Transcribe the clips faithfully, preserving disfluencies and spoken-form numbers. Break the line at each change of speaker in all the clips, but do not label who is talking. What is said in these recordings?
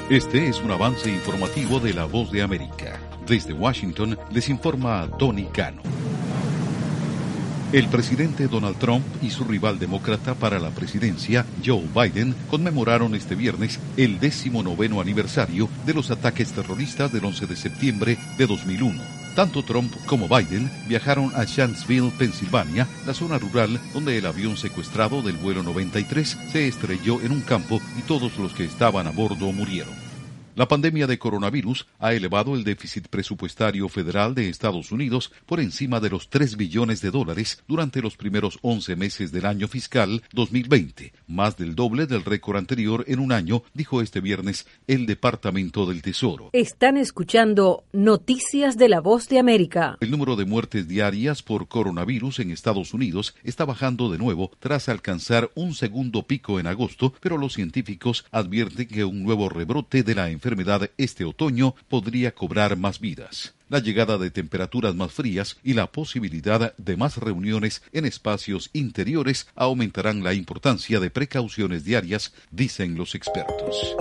Este es un avance informativo de La Voz de América. Desde Washington les informa Tony Cano. El presidente Donald Trump y su rival demócrata para la presidencia, Joe Biden, conmemoraron este viernes el décimo noveno aniversario de los ataques terroristas del once de septiembre de dos mil uno. Tanto Trump como Biden viajaron a Shanksville, Pensilvania, la zona rural donde el avión secuestrado del vuelo noventa y tres se estrelló en un campo y todos los que estaban a bordo murieron. La pandemia de coronavirus ha elevado el déficit presupuestario federal de Estados Unidos por encima de los tres billones de dólares durante los primeros once meses del año fiscal dos mil veinte, más del doble del récord anterior en un año, dijo este viernes el Departamento del Tesoro.
Están escuchando Noticias de la Voz de América.
El número de muertes diarias por coronavirus en Estados Unidos está bajando de nuevo tras alcanzar un segundo pico en agosto, pero los científicos advierten que un nuevo rebrote de la enfermedad enfermedad este otoño podría cobrar más vidas. La llegada de temperaturas más frías y la posibilidad de más reuniones en espacios interiores aumentarán la importancia de precauciones diarias, dicen los expertos.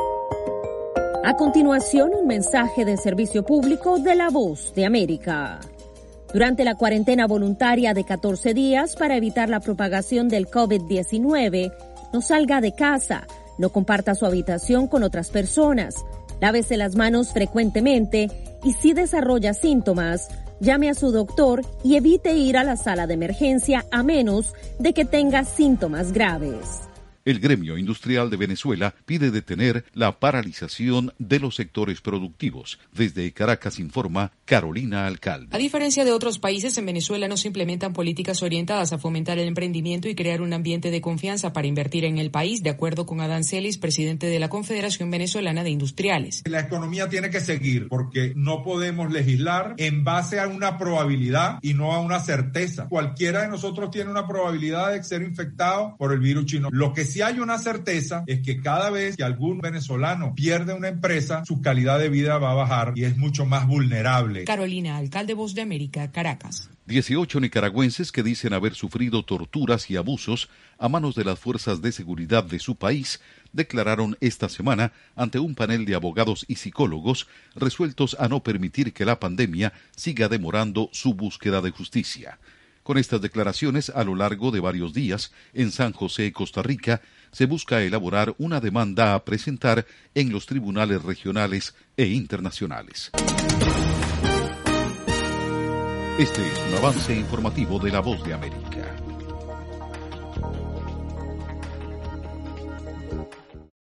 A continuación, un mensaje de servicio público de La Voz de América. Durante la cuarentena voluntaria de catorce días para evitar la propagación del COVID diecinueve, no salga de casa. No comparta su habitación con otras personas, lávese las manos frecuentemente y si desarrolla síntomas, llame a su doctor y evite ir a la sala de emergencia a menos de que tenga síntomas graves.
El gremio industrial de Venezuela pide detener la paralización de los sectores productivos. Desde Caracas informa Carolina Alcalde.
A diferencia de otros países, en Venezuela no se implementan políticas orientadas a fomentar el emprendimiento y crear un ambiente de confianza para invertir en el país, de acuerdo con Adán Celis, presidente de la Confederación Venezolana de Industriales.
La economía tiene que seguir porque no podemos legislar en base a una probabilidad y no a una certeza. Cualquiera de nosotros tiene una probabilidad de ser infectado por el virus chino. Lo que Si hay una certeza es que cada vez que algún venezolano pierde una empresa, su calidad de vida va a bajar y es mucho más vulnerable.
Carolina, alcalde Voz de América, Caracas.
dieciocho nicaragüenses que dicen haber sufrido torturas y abusos a manos de las fuerzas de seguridad de su país declararon esta semana ante un panel de abogados y psicólogos resueltos a no permitir que la pandemia siga demorando su búsqueda de justicia. Con estas declaraciones, a lo largo de varios días, en San José, Costa Rica, se busca elaborar una demanda a presentar en los tribunales regionales e internacionales. Este es un avance informativo de La Voz de América.